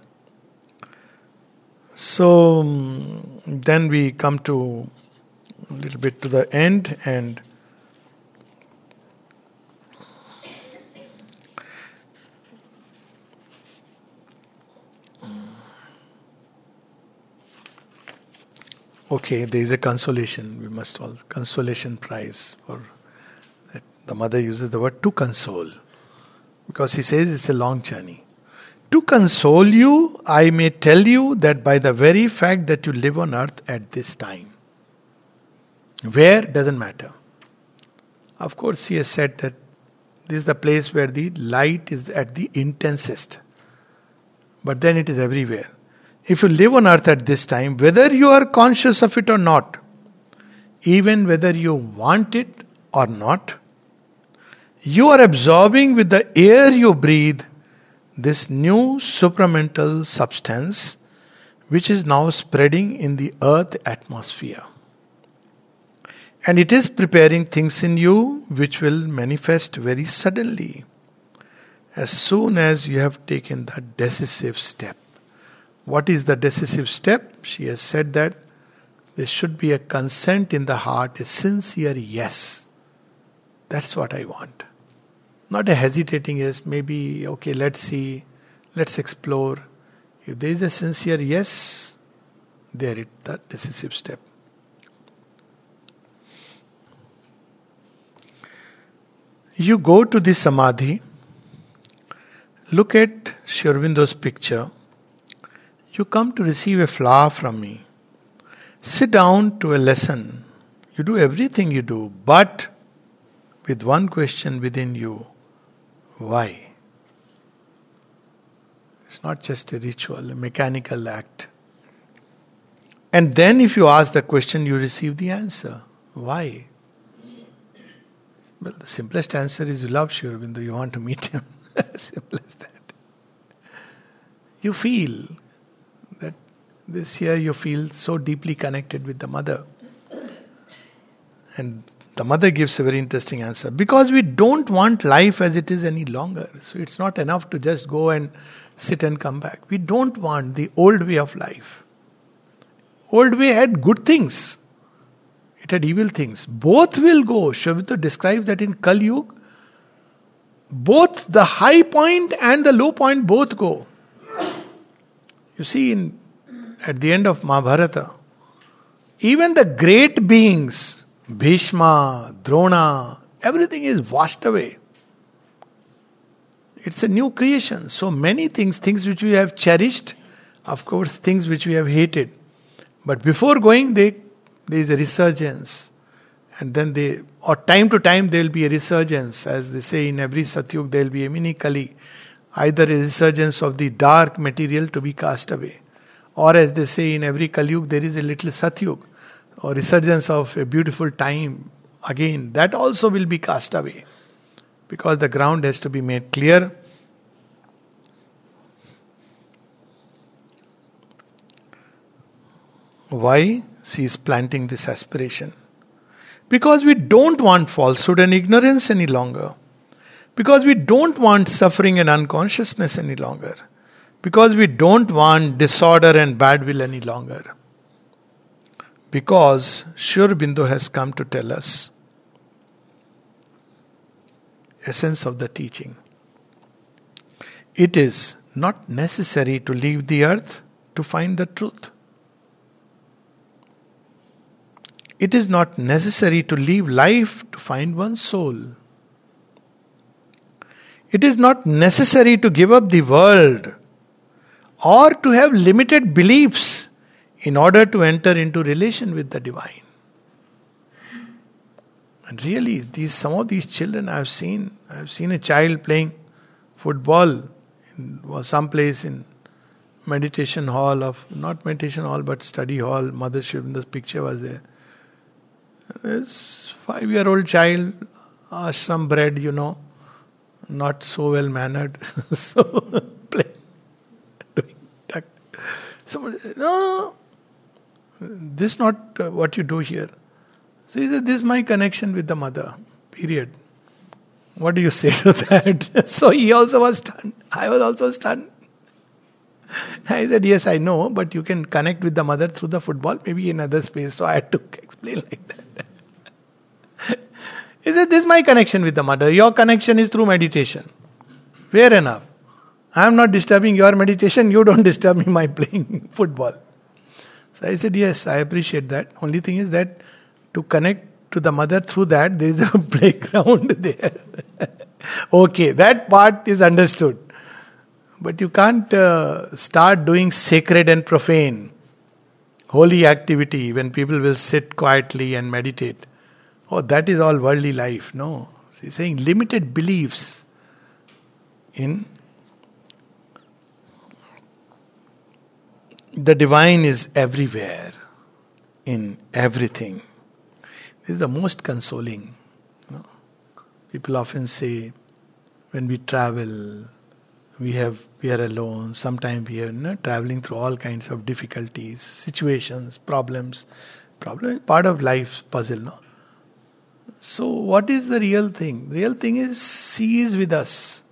So, then we come to a little bit to the end, and okay, there is a consolation. We must all consolation prize for that. The mother uses the word to console, because he says it's a long journey. To console you, I may tell you that by the very fact that you live on earth at this time, where doesn't matter. Of course, he has said that this is the place where the light is at the intensest, but then it is everywhere. If you live on earth at this time, whether you are conscious of it or not, even whether you want it or not, you are absorbing with the air you breathe this new supramental substance which is now spreading in the earth atmosphere. And it is preparing things in you which will manifest very suddenly as soon as you have taken the decisive step. What is the decisive step? She has said that there should be a consent in the heart, a sincere yes. That's what I want. Not a hesitating yes, maybe, okay, let's see, let's explore. If there is a sincere yes, there is the decisive step. You go to the Samadhi, look at Sri Aurobindo's picture. You come to receive a flower from me. Sit down to a lesson. You do everything you do, but with one question within you: why? It's not just a ritual, a mechanical act. And then if you ask the question, you receive the answer. Why? Well, the simplest answer is you love Sri Aurobindo, you want to meet him. Simple as that. You feel that this year you feel so deeply connected with the mother. And the mother gives a very interesting answer. Because we don't want life as it is any longer. So it's not enough to just go and sit and come back. We don't want the old way of life. Old way had good things. It had evil things. Both will go. Sri Aurobindo describes that in Kali Yuga, both the high point and the low point both go. You see, at the end of Mahabharata, even the great beings, Bhishma, Drona, everything is washed away. It's a new creation. So many things which we have cherished, of course, things which we have hated. But before going, there is a resurgence. And then time to time there will be a resurgence. As they say, in every Satyug there will be a mini Kali. Either a resurgence of the dark material to be cast away. Or as they say, in every Kali Yuga there is a little Satyug. or resurgence of a beautiful time, again, that also will be cast away. Because the ground has to be made clear. Why she is planting this aspiration? Because we don't want falsehood and ignorance any longer. Because we don't want suffering and unconsciousness any longer. Because we don't want disorder and bad will any longer. Because Sri Aurobindo has come to tell us essence of the teaching. It is not necessary to leave the earth to find the truth. It is not necessary to leave life to find one's soul. It is not necessary to give up the world or to have limited beliefs in order to enter into relation with the divine. And really, some of these children I have seen a child playing football in some place in meditation hall of, not meditation hall but study hall, Mothership, the picture was there. This 5-year-old child, ashram bred, not so well mannered, so play, doing that. Somebody said, no, this is not what you do here. So he said, this is my connection with the mother, period. What do you say to that? So he also was stunned. I was also stunned. I said, yes, I know, but you can connect with the mother through the football, maybe in other space. So I had to explain like that. He said, this is my connection with the mother. Your connection is through meditation. Fair enough. I am not disturbing your meditation. You don't disturb me by playing football. So I said, yes, I appreciate that. Only thing is that to connect to the mother through that, there is a playground there. Okay, that part is understood. But you can't start doing sacred and profane, holy activity when people will sit quietly and meditate. Oh, that is all worldly life. No. He's saying limited beliefs in the divine is everywhere, in everything. This is the most consoling. People often say, when we travel, we are alone. Sometimes we are traveling through all kinds of difficulties, situations, problems. Problem is part of life's puzzle. No? So what is the real thing? The real thing is He is with us.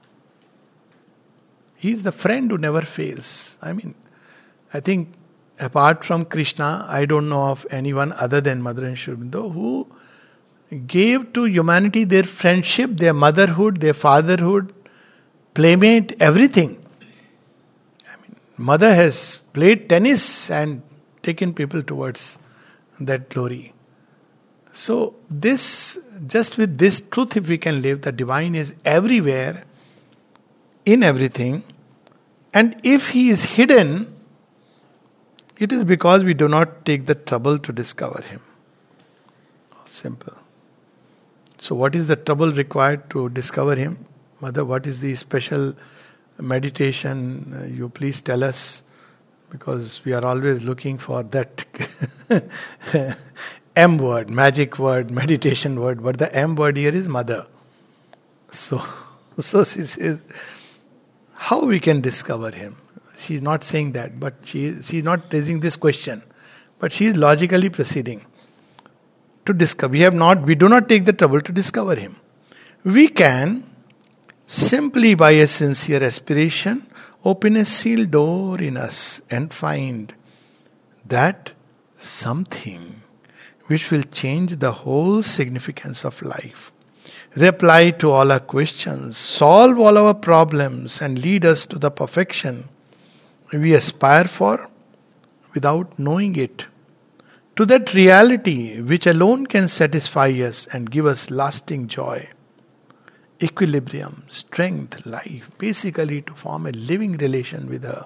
He is the friend who never fails. I think apart from Krishna, I don't know of anyone other than Mother and Sri Aurobindo who gave to humanity their friendship, their motherhood, their fatherhood, playmate, everything. Mother has played tennis and taken people towards that glory. So just with this truth, if we can live, the divine is everywhere, in everything, and if He is hidden, it is because we do not take the trouble to discover Him. Simple. So what is the trouble required to discover Him? Mother, what is the special meditation? You please tell us, because we are always looking for that M word, magic word, meditation word, but the M word here is Mother. So she says, how we can discover Him? She is not saying that, but she is not raising this question, but she is logically proceeding to discover. We do not take the trouble to discover Him. We can simply by a sincere aspiration open a sealed door in us and find that something which will change the whole significance of life, reply to all our questions, solve all our problems, and lead us to the perfection we aspire for without knowing it, to that reality which alone can satisfy us and give us lasting joy, equilibrium, strength, life, basically to form a living relation with her.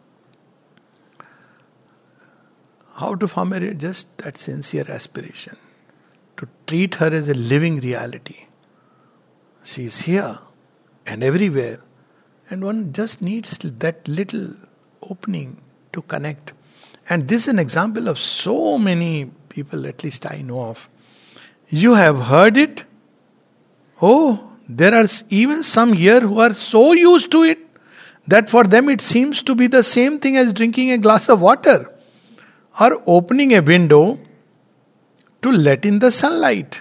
How to form just that sincere aspiration, to treat her as a living reality. She is here and everywhere, and one just needs that little opening to connect. And this is an example of so many people, at least I know of. You have heard it? Oh, there are even some here who are so used to it that for them it seems to be the same thing as drinking a glass of water or opening a window to let in the sunlight.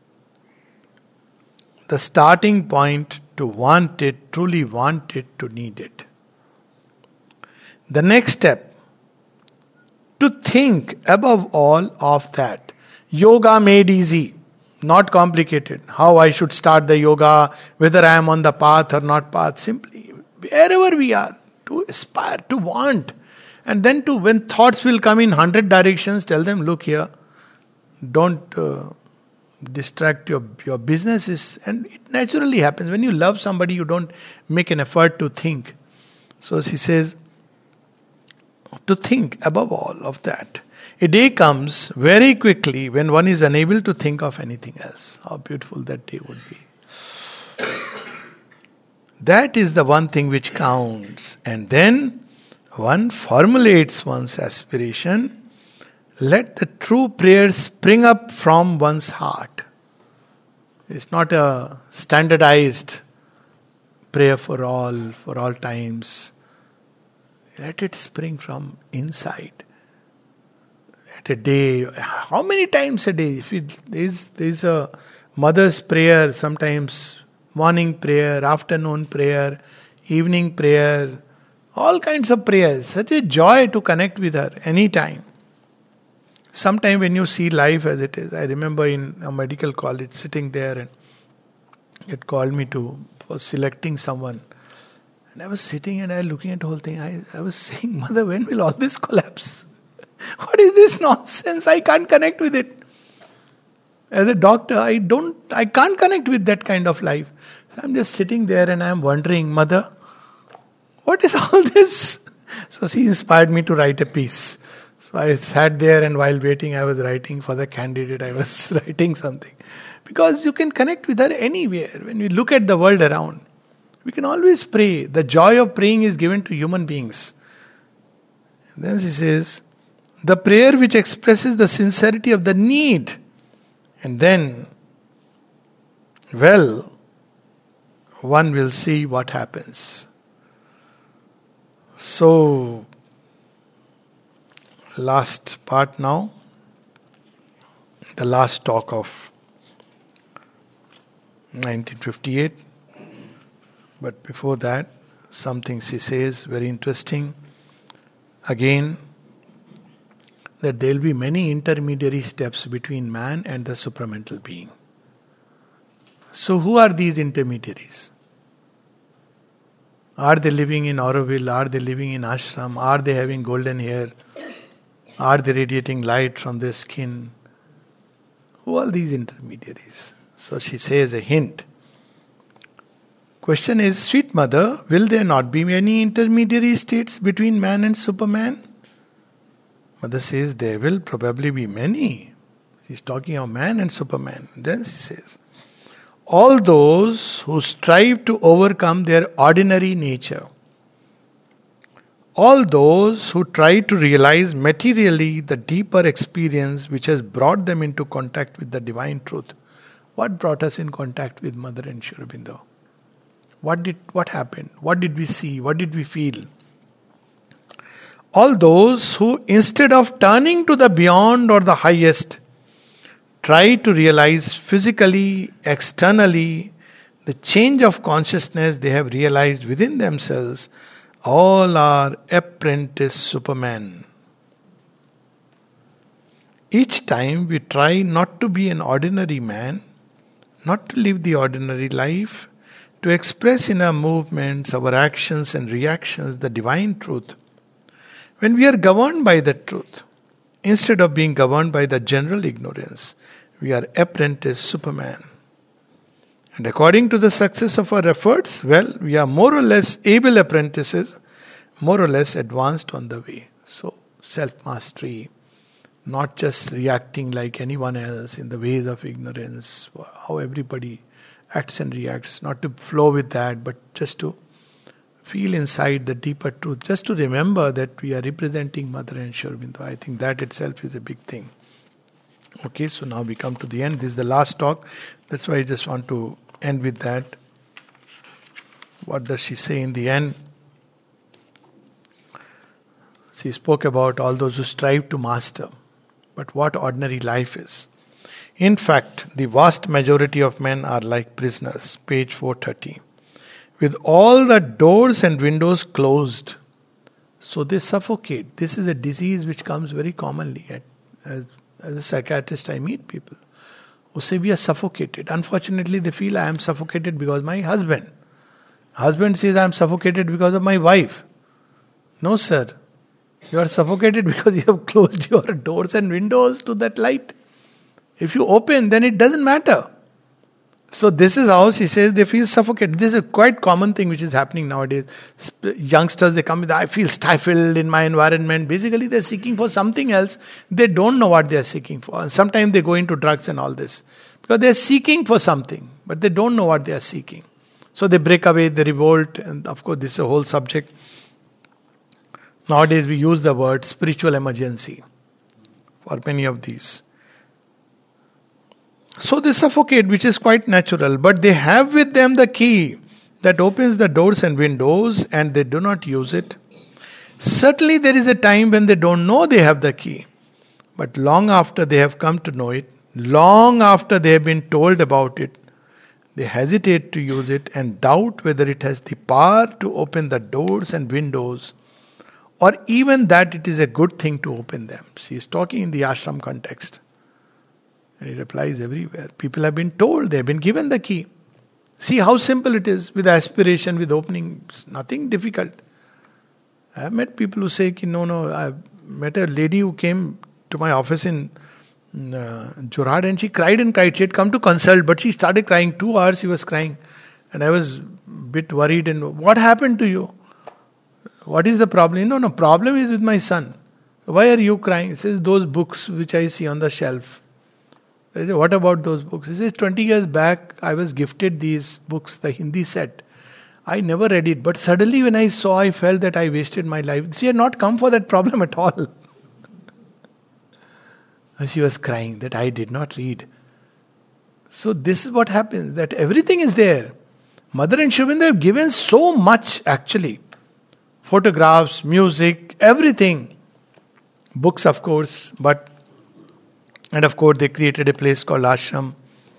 The starting point to want it, truly want it, to need it. The next step, to think above all of that. Yoga made easy, not complicated. How I should start the yoga, whether I am on the path or not path, simply wherever we are, to aspire, to want. And then when thoughts will come in 100 directions, tell them, look here, don't distract your businesses. And it naturally happens. When you love somebody, you don't make an effort to think. So she says, to think above all of that. A day comes very quickly when one is unable to think of anything else. How beautiful that day would be. That is the one thing which counts. And then one formulates one's aspiration. Let the true prayer spring up from one's heart. It's not a standardized prayer for all times. Let it spring from inside. At a day, how many times a day? There's a mother's prayer, sometimes morning prayer, afternoon prayer, evening prayer, all kinds of prayers. Such a joy to connect with her anytime. Sometime when you see life as it is, I remember in a medical college sitting there and it called me for selecting someone. And I was sitting and I was looking at the whole thing. I was saying, Mother, when will all this collapse? What is this nonsense? I can't connect with it. As a doctor, I can't connect with that kind of life. So I'm just sitting there and I'm wondering, Mother, what is all this? So she inspired me to write a piece. So I sat there and while waiting, I was writing for the candidate. I was writing something. Because you can connect with her anywhere. When we look at the world around, we can always pray. The joy of praying is given to human beings. And then she says, the prayer which expresses the sincerity of the need. And then, well, one will see what happens. So, last part now. The last talk of 1958. But before that, something she says very interesting. Again, that there will be many intermediary steps between man and the supramental being. So who are these intermediaries? Are they living in Auroville? Are they living in ashram? Are they having golden hair? Are they radiating light from their skin? Who are these intermediaries? So she says a hint. Question is, sweet mother, will there not be many intermediary states between man and Superman? Mother says, there will probably be many. She's talking of man and Superman. Then she says, all those who strive to overcome their ordinary nature, all those who try to realize materially the deeper experience which has brought them into contact with the divine truth. What brought us in contact with Mother and Sri Aurobindo? What happened? What did we see? What did we feel? All those who, instead of turning to the beyond or the highest, try to realize physically, externally, the change of consciousness they have realized within themselves, all are apprentice Superman. Each time we try not to be an ordinary man, not to live the ordinary life, to express in our movements, our actions and reactions the divine truth. When we are governed by the truth, instead of being governed by the general ignorance, we are apprentice Superman. And according to the success of our efforts, well, we are more or less able apprentices, more or less advanced on the way. So, self-mastery, not just reacting like anyone else in the ways of ignorance, how everybody acts and reacts, not to flow with that, but just to feel inside the deeper truth, just to remember that we are representing Mother and Sri Aurobindo. I think that itself is a big thing. Okay, so now we come to the end. This is the last talk. That's why I just want to end with that. What does she say in the end? She spoke about all those who strive to master, but what ordinary life is. In fact, the vast majority of men are like prisoners, page 430, with all the doors and windows closed. So they suffocate. This is a disease which comes very commonly. As a psychiatrist, I meet people who say we are suffocated. Unfortunately, they feel I am suffocated because my husband. Husband says I am suffocated because of my wife. No, sir. You are suffocated because you have closed your doors and windows to that light. If you open, then it doesn't matter. So this is how she says they feel suffocated. This is a quite common thing which is happening nowadays. Youngsters, they come with, I feel stifled in my environment. Basically, they're seeking for something else. They don't know what they're seeking for. And sometimes they go into drugs and all this. Because they're seeking for something, but they don't know what they are seeking. So they break away, they revolt, and of course this is a whole subject. Nowadays we use the word spiritual emergency for many of these. So they suffocate, which is quite natural, but they have with them the key that opens the doors and windows, and they do not use it. Certainly there is a time when they don't know they have the key, but long after they have come to know it, long after they have been told about it, they hesitate to use it and doubt whether it has the power to open the doors and windows, or even that it is a good thing to open them. She is talking in the ashram context. And it applies everywhere. People have been told, they have been given the key. See how simple it is with aspiration, with opening. It's nothing difficult. I have met people who say, no. I met a lady who came to my office in Jorhat, and she cried and cried. She had come to consult, but she started crying. 2 hours she was crying. And I was a bit worried. And what happened to you? What is the problem? No, problem is with my son. Why are you crying? He says, those books which I see on the shelf. I say, what about those books? He says, 20 years back, I was gifted these books, the Hindi set. I never read it, but suddenly when I saw, I felt that I wasted my life. She had not come for that problem at all. She was crying that I did not read. So this is what happens, that everything is there. Mother and Sri Aurobindo have given so much actually. Photographs, music, everything. Books, of course, and of course they created a place called ashram.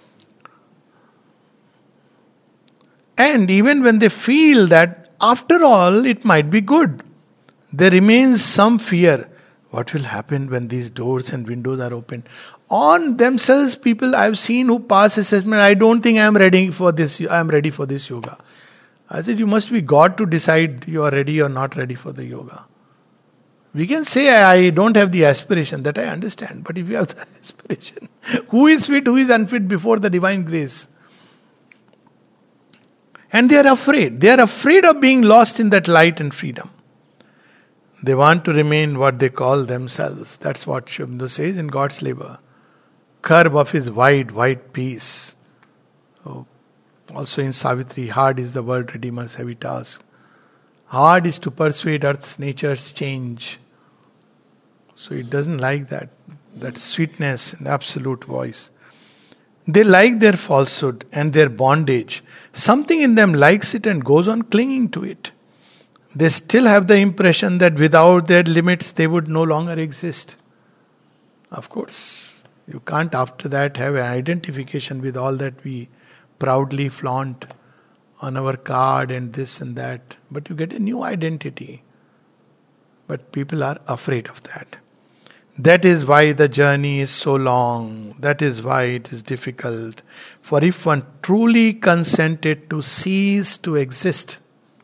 And even when they feel that after all it might be good, there remains some fear. What will happen when these doors and windows are opened? On themselves, people I've seen who pass assessment, I don't think I am ready for this yoga. I said, you must be God to decide you are ready or not ready for the yoga. We can say, I don't have the aspiration, that I understand. But if you have the aspiration, who is fit, who is unfit before the divine grace? And they are afraid. They are afraid of being lost in that light and freedom. They want to remain what they call themselves. That's what Sri Aurobindo says in God's labor. Curb of his wide, wide peace. Oh, also in Savitri, hard is the world redeemer's heavy task. Hard is to persuade earth's nature's change. So it doesn't like that sweetness and absolute voice. They like their falsehood and their bondage. Something in them likes it and goes on clinging to it. They still have the impression that without their limits they would no longer exist. Of course, you can't after that have an identification with all that we proudly flaunt on our card and this and that. But you get a new identity. But people are afraid of that. That is why the journey is so long. That is why it is difficult. For if one truly consented to cease to exist,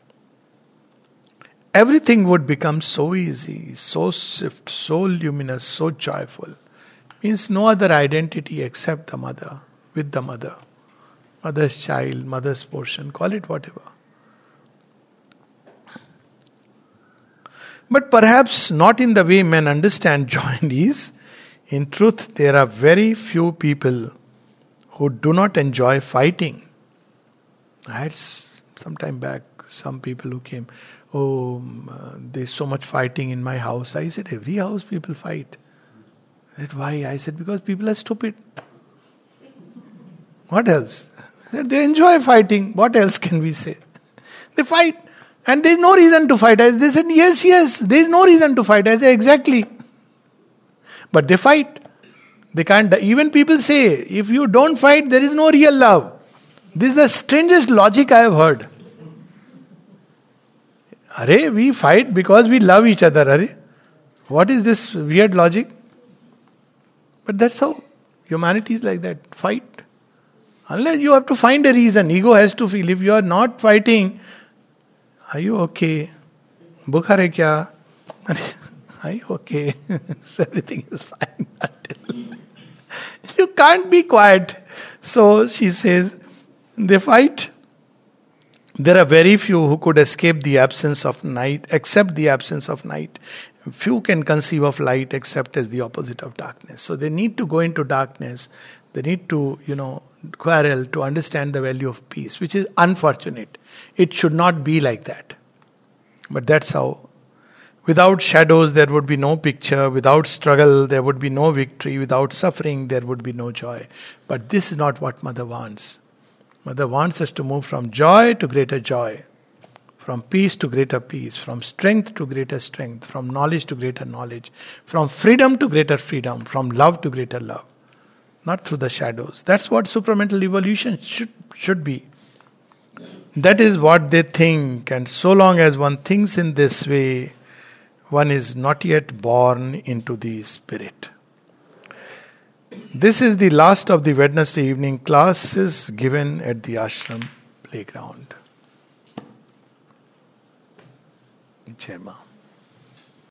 everything would become so easy, so swift, so luminous, so joyful. Means no other identity except the mother, with the mother. Mother's child, mother's portion, call it whatever. But perhaps not in the way men understand joy and ease. In truth, there are very few people who do not enjoy fighting. I had some time back some people who came, there's so much fighting in my house. I said, every house people fight. Said, why? I said, because people are stupid. What else? I said, they enjoy fighting. What else can we say? They fight. And there is no reason to fight. They said, yes, there is no reason to fight. I said, exactly. But they fight. They can't. Even people say, if you don't fight, there is no real love. This is the strangest logic I have heard. Arey, we fight because we love each other. Arey, what is this weird logic? But that's how humanity is like that. Fight. Unless you have to find a reason. Ego has to feel. If you are not fighting, are you okay? Bukhar hai kya? Are you okay? So everything is fine. You can't be quiet. So she says, they fight. There are very few who could escape the absence of night, except the absence of night. Few can conceive of light except as the opposite of darkness. So they need to go into darkness. They need to, quarrel to understand the value of peace, which is unfortunate. It should not be like that. But that's how. Without shadows, there would be no picture. Without struggle, there would be no victory. Without suffering, there would be no joy. But this is not what Mother wants. Mother wants us to move from joy to greater joy. From peace to greater peace. From strength to greater strength. From knowledge to greater knowledge. From freedom to greater freedom. From love to greater love. Not through the shadows. That's what supramental evolution should be. That is what they think. And so long as one thinks in this way, one is not yet born into the spirit. This is the last of the Wednesday evening classes given at the ashram playground. Jai Ma.